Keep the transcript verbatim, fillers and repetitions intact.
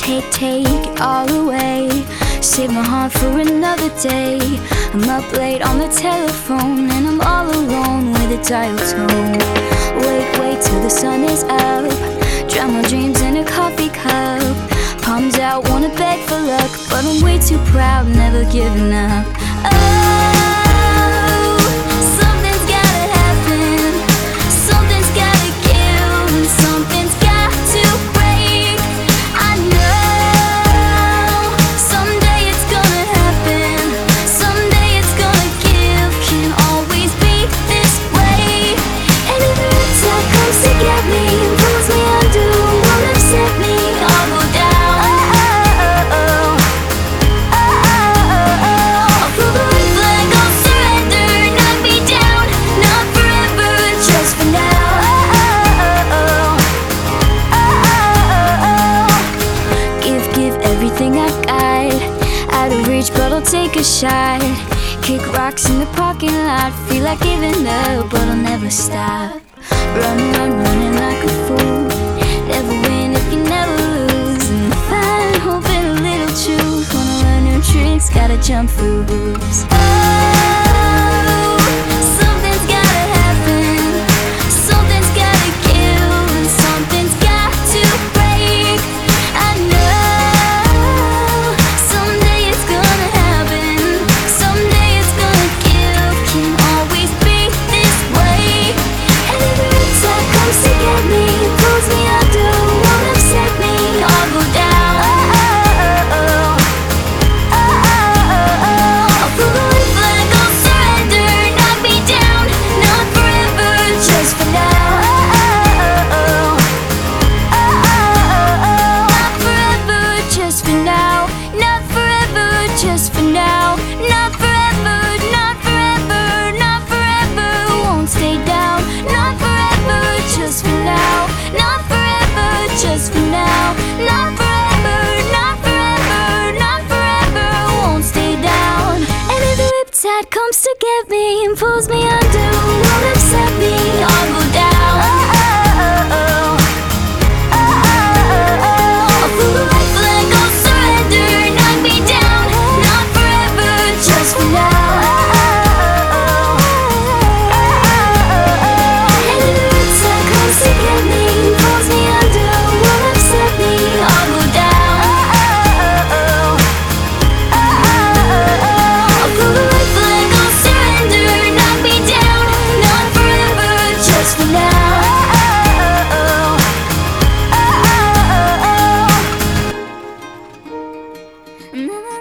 take, take it all away. Save my heart for another day. I'm up late on the telephone and I'm all alone with a dial tone. Wait, wait till the sun is up. Drown my dreams in a coffee cup. Palms out, wanna beg for luck, but I'm way too proud, never giving up. Oh, something's gotta happen. Something's gotta give, and something's got to break. I know someday it's gonna happen. Someday it's gonna give. Can't always be this way. And if the tide comes to get me and pulls me under, won't upset me, I'll go down. Everything I got, out of reach, but I'll take a shot. Kick rocks in the parking lot, feel like giving up, but I'll never stop. Run, run, running like a fool. Never win if you never lose. And find hope in a little truth. Wanna learn new tricks, gotta jump through hoops. Oh, something's gotta happen. Something's gotta give, and something's got to break. I know just for now, not forever, not forever, not forever, won't stay down, not forever, just for now, not forever, just for now, not forever, not forever, not forever, won't stay down. And if the riptide comes to get me and pulls me under, won't upset me, I'll go down. Oh, oh, oh, oh. Na, na.